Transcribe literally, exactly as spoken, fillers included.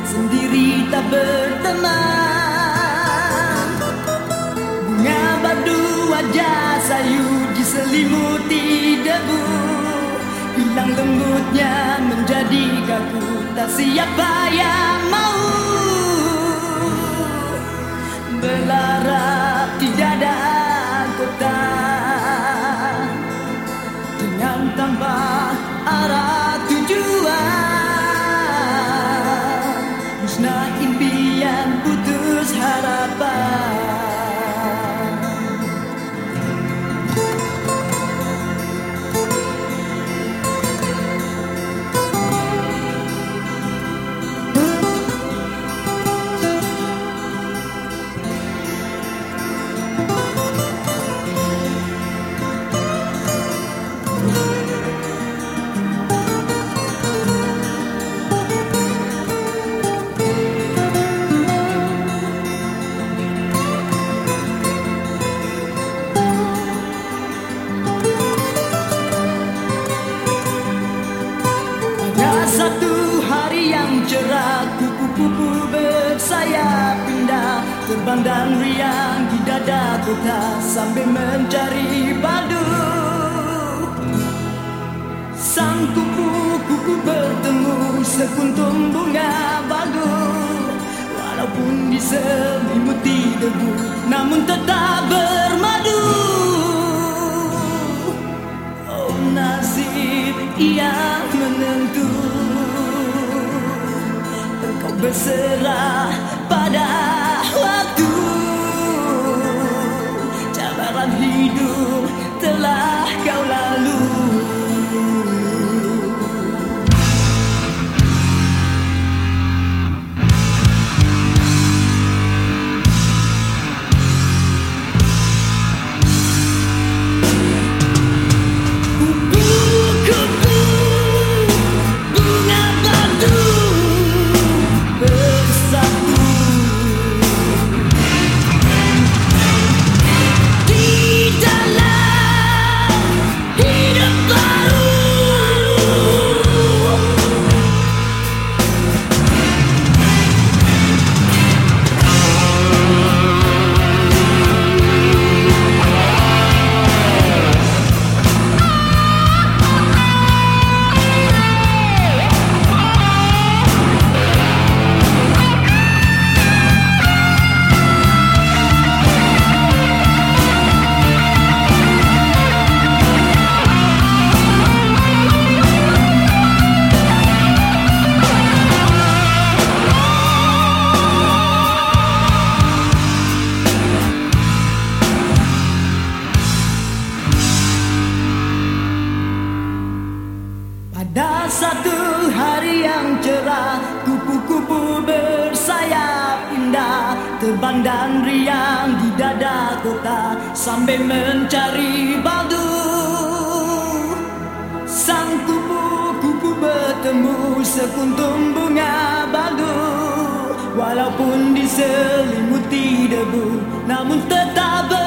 sendiri tak berteman. Bunga badu wajah sayu diselimuti debu, hilang lembutnya menjadi kaku, tak siapa yang mau berlarat di dada kota dengan tanpa arah tujuan, musnah impian, putus harapan. Satu hari yang cerah, kupu-kupu bersayap pindah, terbang dan riang di dada kota sambil mencari padu. Sang kupu-kupu bertemu sekuntum bunga bagu, walaupun diselimuti debu, namun tetap bermadu. Oh, nasib yang menentu, engkau berserah pada waktu. Cabaran hidup telah kau lalui. Pada satu hari yang cerah, kupu-kupu bersayap indah, terbang dan riang di dada kota sambil mencari padu. Sang kupu-kupu bertemu sekuntum bunga bagu, walaupun diselimuti debu, namun tetap